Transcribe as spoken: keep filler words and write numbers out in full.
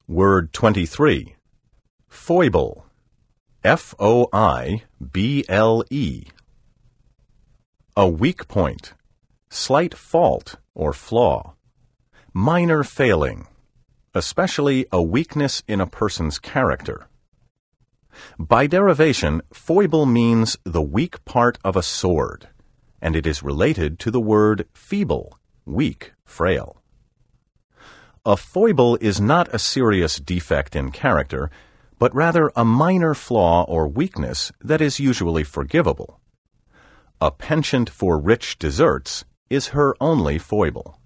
Word twenty-three. Foible. F O I B L E. A weak point. Slight fault or flaw. Minor failing. Especially a weakness in a person's character. By derivation, foible means the weak part of a sword, and it is related to the word feeble, weak, frail. A foible is not a serious defect in character, but rather a minor flaw or weakness that is usually forgivable. A penchant for rich desserts is her only foible.